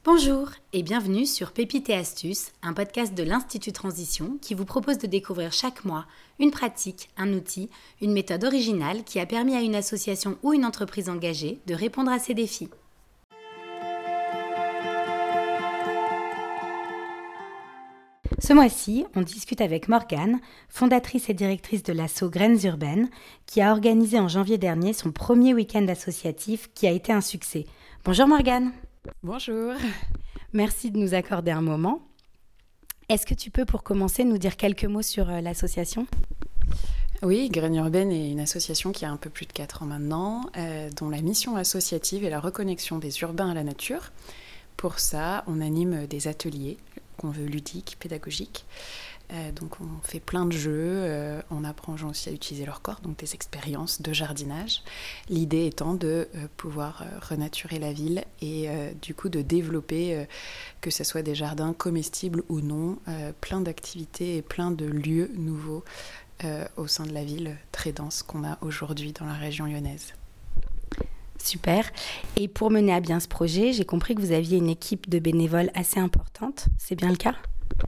Bonjour et bienvenue sur Pépites et Astuces, un podcast de l'Institut Transition qui vous propose de découvrir chaque mois une pratique, un outil, une méthode originale qui a permis à une association ou une entreprise engagée de répondre à ces défis. Ce mois-ci, on discute avec Morgane, fondatrice et directrice de l'asso Graines Urbaines, qui a organisé en janvier dernier son premier week-end associatif qui a été un succès. Bonjour Morgane. Bonjour. Merci de nous accorder un moment. Est-ce que tu peux, pour commencer, nous dire quelques mots sur l'association ? Oui, Graines Urbaines est une association qui a un peu plus de 4 ans maintenant, dont la mission associative est la reconnexion des urbains à la nature. Pour ça, on anime des ateliers qu'on veut ludiques, pédagogiques. Donc on fait plein de jeux, on apprend aux gens aussi à utiliser leur corps, donc des expériences de jardinage. L'idée étant de pouvoir renaturer la ville et du coup de développer, que ce soit des jardins comestibles ou non, plein d'activités et plein de lieux nouveaux au sein de la ville très dense qu'on a aujourd'hui dans la région lyonnaise. Super. Et pour mener à bien ce projet, j'ai compris que vous aviez une équipe de bénévoles assez importante. C'est bien le cas ?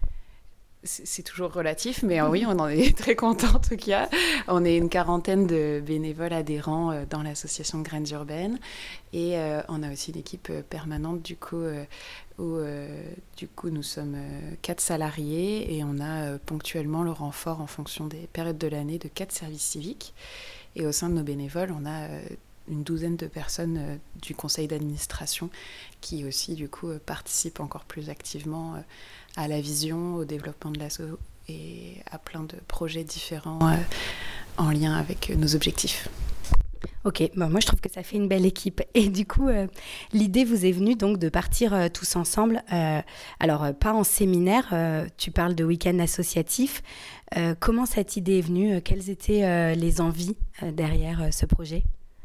C'est toujours relatif, mais oui, on en est très content en tout cas. On est une quarantaine de bénévoles adhérents dans l'association Graines Urbaines et on a aussi une équipe permanente du coup où nous sommes 4 salariés et on a ponctuellement le renfort en fonction des périodes de l'année de 4 services civiques. Et au sein de nos bénévoles, on a une douzaine de personnes du conseil d'administration qui aussi du coup participent encore plus activement à la vision, au développement de l'asso et à plein de projets différents en lien avec nos objectifs. Ok, moi je trouve que ça fait une belle équipe. Et du coup, l'idée vous est venue donc de partir tous ensemble. Alors, pas en séminaire, tu parles de week-end associatif. Comment cette idée est venue ? Quelles étaient les envies derrière ce projet ?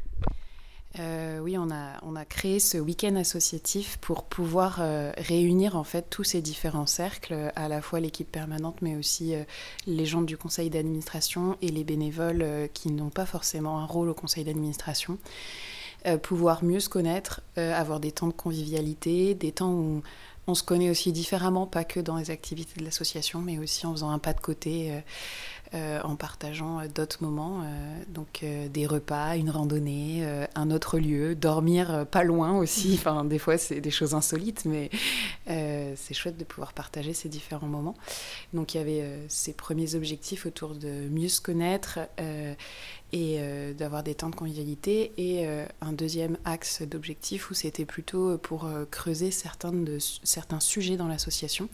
Oui, on a créé ce week-end associatif pour pouvoir réunir en fait tous ces différents cercles, à la fois l'équipe permanente, mais aussi les gens du conseil d'administration et les bénévoles qui n'ont pas forcément un rôle au conseil d'administration. Pouvoir mieux se connaître, avoir des temps de convivialité, des temps où on se connaît aussi différemment, pas que dans les activités de l'association, mais aussi en faisant un pas de côté, en partageant d'autres moments, donc des repas, une randonnée, un autre lieu, dormir pas loin aussi. Enfin, des fois, c'est des choses insolites, mais c'est chouette de pouvoir partager ces différents moments. Donc, il y avait ces premiers objectifs autour de mieux se connaître et d'avoir des temps de convivialité et un deuxième axe d'objectif où c'était plutôt pour creuser certains sujets dans l'association.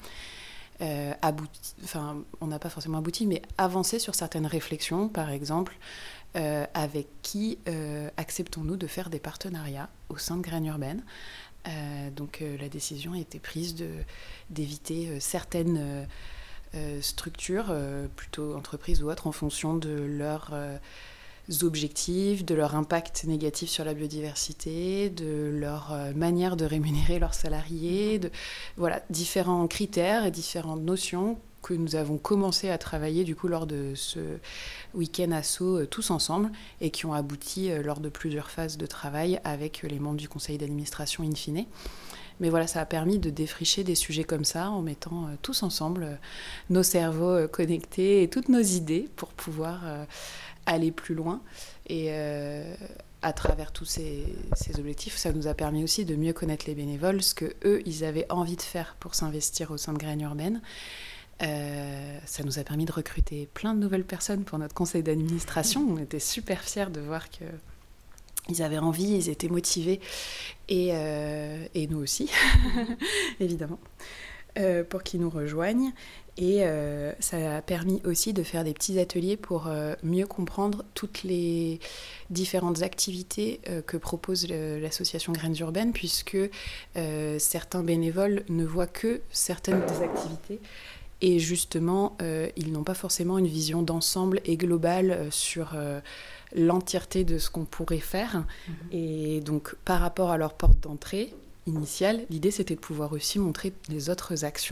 On n'a pas forcément abouti, mais avancer sur certaines réflexions, par exemple, avec qui acceptons-nous de faire des partenariats au sein de Graines Urbaines. Donc la décision a été prise d'éviter certaines structures, plutôt entreprises ou autres, en fonction de leurs objectifs, de leur impact négatif sur la biodiversité, de leur manière de rémunérer leurs salariés, voilà, différents critères et différentes notions que nous avons commencé à travailler du coup lors de ce week-end asso tous ensemble et qui ont abouti lors de plusieurs phases de travail avec les membres du conseil d'administration in fine. Mais voilà, ça a permis de défricher des sujets comme ça en mettant tous ensemble nos cerveaux connectés et toutes nos idées pour pouvoir aller plus loin. Et à travers tous ces objectifs, ça nous a permis aussi de mieux connaître les bénévoles, ce qu'eux, ils avaient envie de faire pour s'investir au sein de Graines Urbaines. Ça nous a permis de recruter plein de nouvelles personnes pour notre conseil d'administration. On était super fiers de voir qu'ils avaient envie, ils étaient motivés. Et nous aussi, évidemment, pour qu'ils nous rejoignent. Et ça a permis aussi de faire des petits ateliers pour mieux comprendre toutes les différentes activités que propose l'association Graines Urbaines, puisque certains bénévoles ne voient que certaines des activités. Et justement, ils n'ont pas forcément une vision d'ensemble et globale sur l'entièreté de ce qu'on pourrait faire. Et donc, par rapport à leur porte d'entrée initiale, l'idée, c'était de pouvoir aussi montrer les autres actions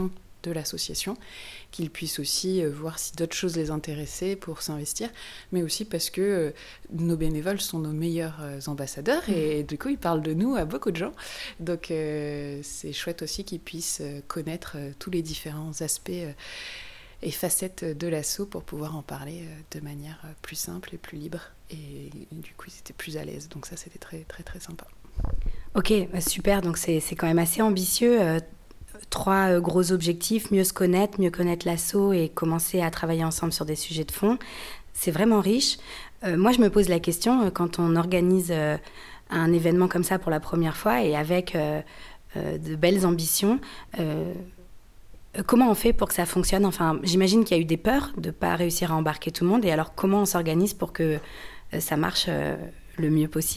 de l'association, qu'ils puissent aussi voir si d'autres choses les intéressaient pour s'investir, mais aussi parce que nos bénévoles sont nos meilleurs ambassadeurs et du coup ils parlent de nous à beaucoup de gens. Donc c'est chouette aussi qu'ils puissent connaître tous les différents aspects et facettes de l'asso pour pouvoir en parler de manière plus simple et plus libre. Et du coup, ils étaient plus à l'aise. Donc ça, c'était très, très, très sympa. Ok, super. Donc c'est quand même assez ambitieux. 3 gros objectifs, mieux se connaître, mieux connaître l'asso et commencer à travailler ensemble sur des sujets de fond. C'est vraiment riche. Moi, je me pose la question, quand on organise un événement comme ça pour la première fois et avec de belles ambitions... comment on fait pour que ça fonctionne ? Enfin, j'imagine qu'il y a eu des peurs de ne pas réussir à embarquer tout le monde. Et alors, comment on s'organise pour que ça marche le mieux possible ?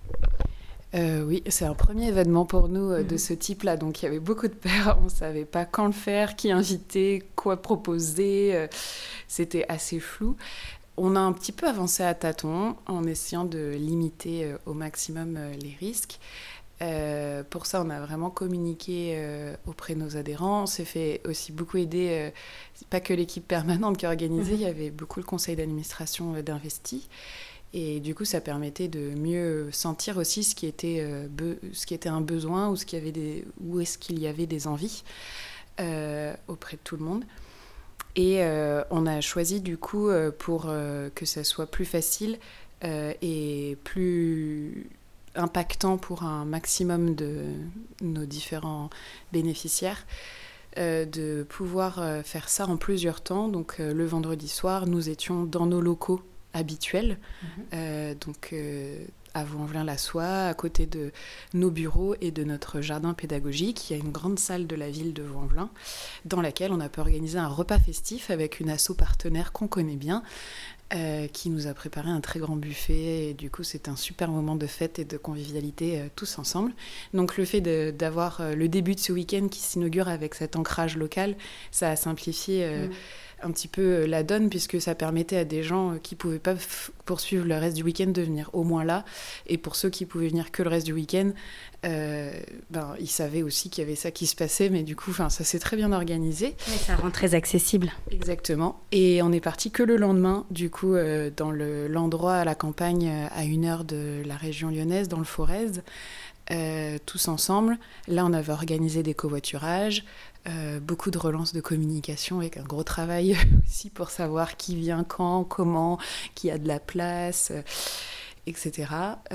Oui, c'est un premier événement pour nous de ce type-là. Donc, il y avait beaucoup de peurs. On ne savait pas quand le faire, qui inviter, quoi proposer. C'était assez flou. On a un petit peu avancé à tâtons en essayant de limiter au maximum les risques. Pour ça, on a vraiment communiqué auprès de nos adhérents. On s'est fait aussi beaucoup aider, pas que l'équipe permanente qui a organisé, il y avait beaucoup le conseil d'administration d'Investi. Et du coup, ça permettait de mieux sentir aussi ce qui était un besoin ou où est-ce qu'il y avait des envies auprès de tout le monde. Et on a choisi du coup, pour que ça soit plus facile et plus... impactant pour un maximum de nos différents bénéficiaires, de pouvoir faire ça en plusieurs temps. Donc le vendredi soir, nous étions dans nos locaux habituels, donc à Vaux-en-Velin-la-Soie, à côté de nos bureaux et de notre jardin pédagogique. Il y a une grande salle de la ville de Vaux-en-Velin dans laquelle on a pu organiser un repas festif avec une asso partenaire qu'on connaît bien, qui nous a préparé un très grand buffet et du coup c'est un super moment de fête et de convivialité tous ensemble. Donc le fait d'avoir le début de ce week-end qui s'inaugure avec cet ancrage local, ça a simplifié un petit peu la donne, puisque ça permettait à des gens qui ne pouvaient pas poursuivre le reste du week-end de venir au moins là, et pour ceux qui pouvaient venir que le reste du week-end, ils savaient aussi qu'il y avait ça qui se passait, mais du coup ça s'est très bien organisé. Ouais, ça rend très accessible. Exactement. Et on est parti que le lendemain, du coup, dans l'endroit à la campagne, à 1 heure de la région lyonnaise, dans le Forez, tous ensemble. Là, on avait organisé des covoiturages, beaucoup de relances de communication avec un gros travail aussi pour savoir qui vient quand, comment, qui a de la place, etc.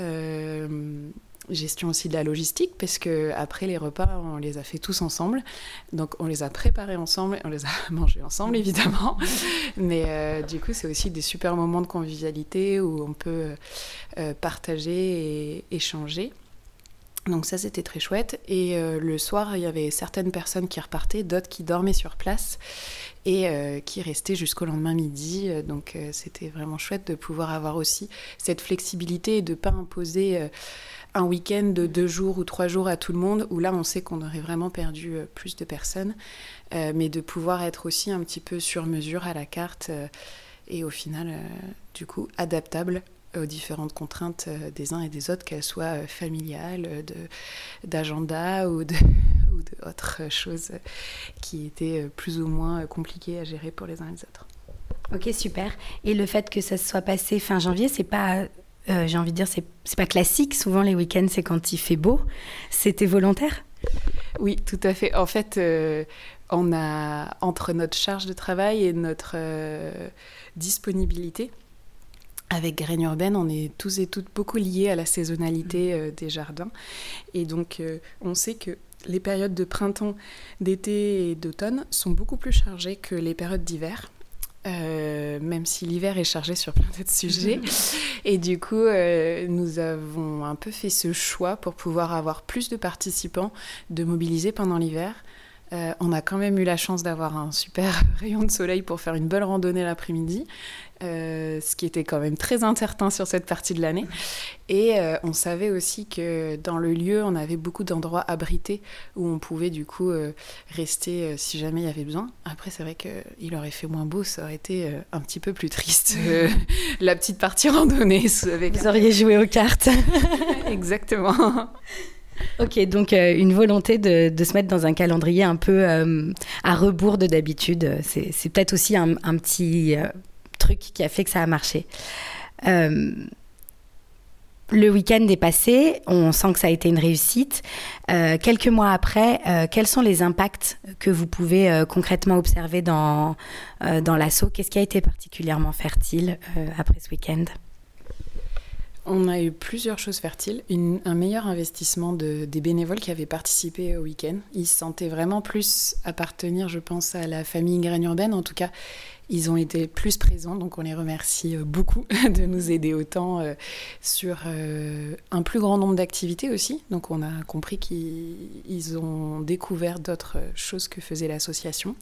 Gestion aussi de la logistique, parce qu'après les repas, on les a fait tous ensemble. Donc on les a préparés ensemble, on les a mangés ensemble, évidemment. Mais du coup, c'est aussi des super moments de convivialité où on peut partager et échanger. Donc ça, c'était très chouette. Et le soir, il y avait certaines personnes qui repartaient, d'autres qui dormaient sur place et qui restaient jusqu'au lendemain midi. Donc c'était vraiment chouette de pouvoir avoir aussi cette flexibilité et de ne pas imposer un week-end de 2 jours ou 3 jours à tout le monde, où là, on sait qu'on aurait vraiment perdu plus de personnes, mais de pouvoir être aussi un petit peu sur mesure à la carte et au final, du coup, adaptable aux différentes contraintes des uns et des autres, qu'elles soient familiales, d'agenda ou d'autres choses qui étaient plus ou moins compliquées à gérer pour les uns et les autres. Ok, super. Et le fait que ça se soit passé fin janvier, c'est pas... j'ai envie de dire, c'est pas classique. Souvent, les week-ends, c'est quand il fait beau. C'était volontaire ? Oui, tout à fait. En fait, on a, entre notre charge de travail et notre disponibilité, avec Graines Urbaines, on est tous et toutes beaucoup liés à la saisonnalité des jardins. Et donc, on sait que les périodes de printemps, d'été et d'automne sont beaucoup plus chargées que les périodes d'hiver. Même si l'hiver est chargé sur plein d'autres sujets. Et du coup, nous avons un peu fait ce choix pour pouvoir avoir plus de participants, de mobiliser pendant l'hiver. On a quand même eu la chance d'avoir un super rayon de soleil pour faire une belle randonnée l'après-midi, ce qui était quand même très incertain sur cette partie de l'année. Et on savait aussi que dans le lieu, on avait beaucoup d'endroits abrités où on pouvait du coup rester si jamais il y avait besoin. Après, c'est vrai qu'il aurait fait moins beau, ça aurait été un petit peu plus triste, la petite partie randonnée. Avec... Vous auriez joué aux cartes. Exactement. Ok, donc une volonté de se mettre dans un calendrier un peu à rebours de d'habitude. C'est peut-être aussi un petit truc qui a fait que ça a marché. Le week-end est passé, on sent que ça a été une réussite. Quelques mois après, quels sont les impacts que vous pouvez concrètement observer dans l'asso? Qu'est-ce qui a été particulièrement fertile après ce week-end? On a eu plusieurs choses fertiles. Un meilleur investissement des bénévoles qui avaient participé au week-end. Ils se sentaient vraiment plus appartenir, je pense, à la famille Graines Urbaines. En tout cas, ils ont été plus présents, donc on les remercie beaucoup de nous aider autant sur un plus grand nombre d'activités aussi. Donc on a compris qu'ils ont découvert d'autres choses que faisait l'association.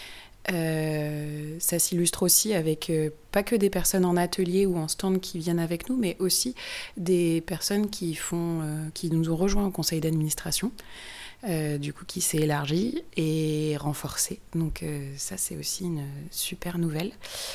Ça s'illustre aussi avec pas que des personnes en atelier ou en stand qui viennent avec nous, mais aussi des personnes qui nous ont rejoints au conseil d'administration, du coup qui s'est élargi et renforcé. Donc ça c'est aussi une super nouvelle.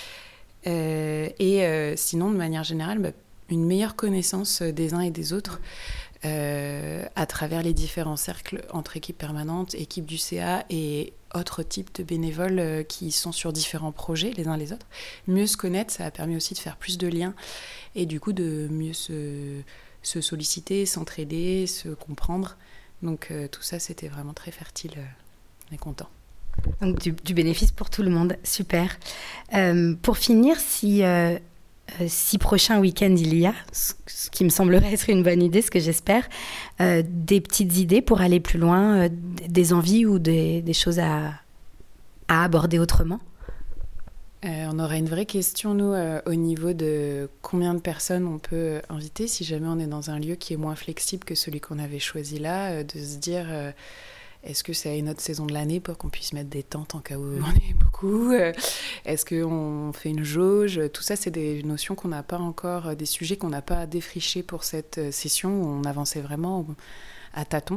Sinon de manière générale, une meilleure connaissance des uns et des autres. À travers les différents cercles entre équipes permanentes, équipes du CA et autres types de bénévoles qui sont sur différents projets les uns les autres. Mieux se connaître, ça a permis aussi de faire plus de liens et du coup de mieux se solliciter, s'entraider, se comprendre. Donc tout ça, c'était vraiment très fertile. On est contents. Donc du bénéfice pour tout le monde, super. Pour finir, si prochain week-end il y a, ce qui me semblerait être une bonne idée, ce que j'espère, des petites idées pour aller plus loin, des envies ou des choses à aborder autrement? On aurait une vraie question, nous, au niveau de combien de personnes on peut inviter, si jamais on est dans un lieu qui est moins flexible que celui qu'on avait choisi là, de se dire... Est-ce que c'est une autre saison de l'année pour qu'on puisse mettre des tentes en cas où on est beaucoup? Est-ce qu'on fait une jauge? Tout ça, c'est des notions qu'on n'a pas encore, des sujets qu'on n'a pas défrichés pour cette session où on avançait vraiment à tâtons.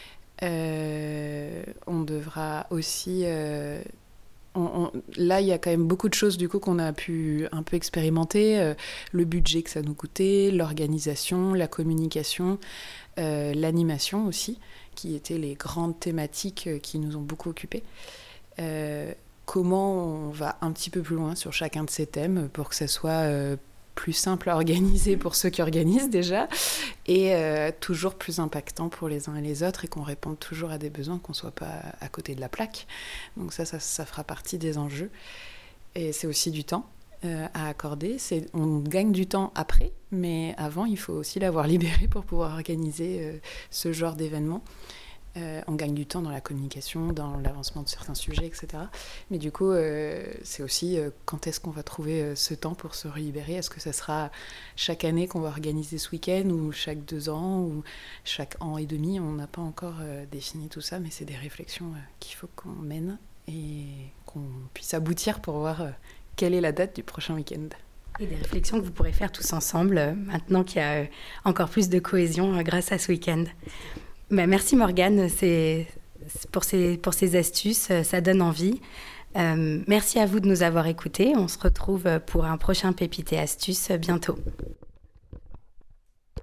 On devra aussi... là, il y a quand même beaucoup de choses du coup qu'on a pu un peu expérimenter. Le budget que ça nous coûtait, l'organisation, la communication, l'animation aussi, qui étaient les grandes thématiques qui nous ont beaucoup occupés. Comment on va un petit peu plus loin sur chacun de ces thèmes pour que ça soit plus simple à organiser pour ceux qui organisent déjà et toujours plus impactant pour les uns et les autres et qu'on réponde toujours à des besoins, qu'on ne soit pas à côté de la plaque. Donc ça fera partie des enjeux. Et c'est aussi du temps à accorder. On gagne du temps après, mais avant, il faut aussi l'avoir libéré pour pouvoir organiser ce genre d'événement. On gagne du temps dans la communication, dans l'avancement de certains sujets, etc. Mais du coup, c'est aussi quand est-ce qu'on va trouver ce temps pour se libérer? Est-ce que ça sera chaque année qu'on va organiser ce week-end ou chaque 2 ans ou chaque an et demi? On n'a pas encore défini tout ça, mais c'est des réflexions qu'il faut qu'on mène et qu'on puisse aboutir pour voir quelle est la date du prochain week-end. Et des réflexions que vous pourrez faire tous ensemble maintenant qu'il y a encore plus de cohésion grâce à ce week-end. Merci Morgane pour ces astuces, ça donne envie. Merci à vous de nous avoir écoutés. On se retrouve pour un prochain Pépite et Astuces bientôt.